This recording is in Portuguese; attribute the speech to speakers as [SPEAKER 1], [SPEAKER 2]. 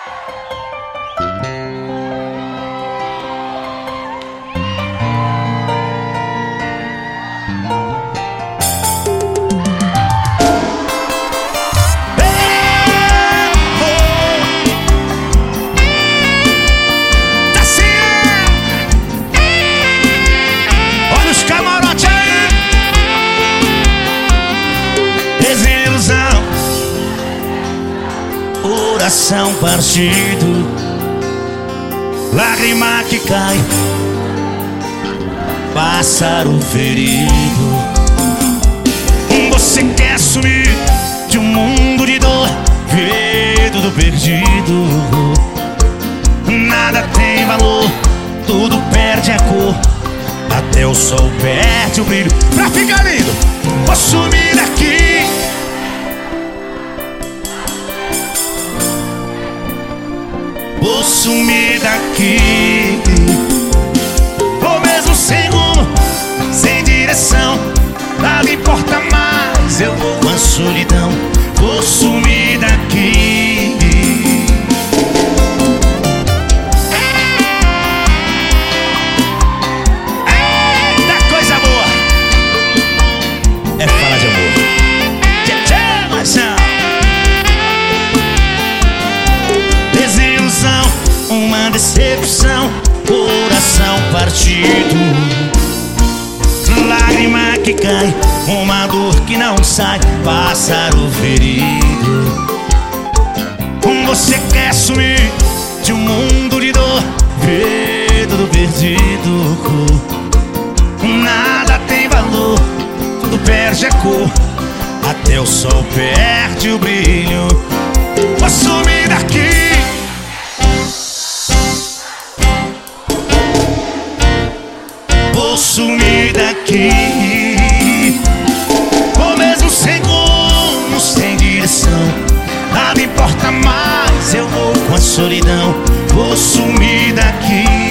[SPEAKER 1] Olha os camarotes aí. Desilusão, coração partido, lágrima que cai, pássaro ferido. Você quer sumir de um mundo de dor, ver tudo perdido. Nada tem valor, tudo perde a cor, até o sol perde o brilho. Pra ficar lindo, vou sumir daqui. Vou sumir daqui. Vou mesmo sem rumo, sem direção, nada importa mais, eu vou com a solidão. Vou sumir daqui. Eita coisa boa, é falar de amor. Tchê, maçã. Desilusão, uma decepção, coração partido, lágrima que cai, uma dor que não sai, pássaro ferido. Você quer sumir de um mundo de dor, ver tudo perdido. Nada tem valor, tudo perde a cor, até o sol perde o brilho. Vou sumir daqui. Vou sumir daqui. Vou mesmo sem rumo, sem direção, nada importa mais, eu vou com a solidão. Vou sumir daqui.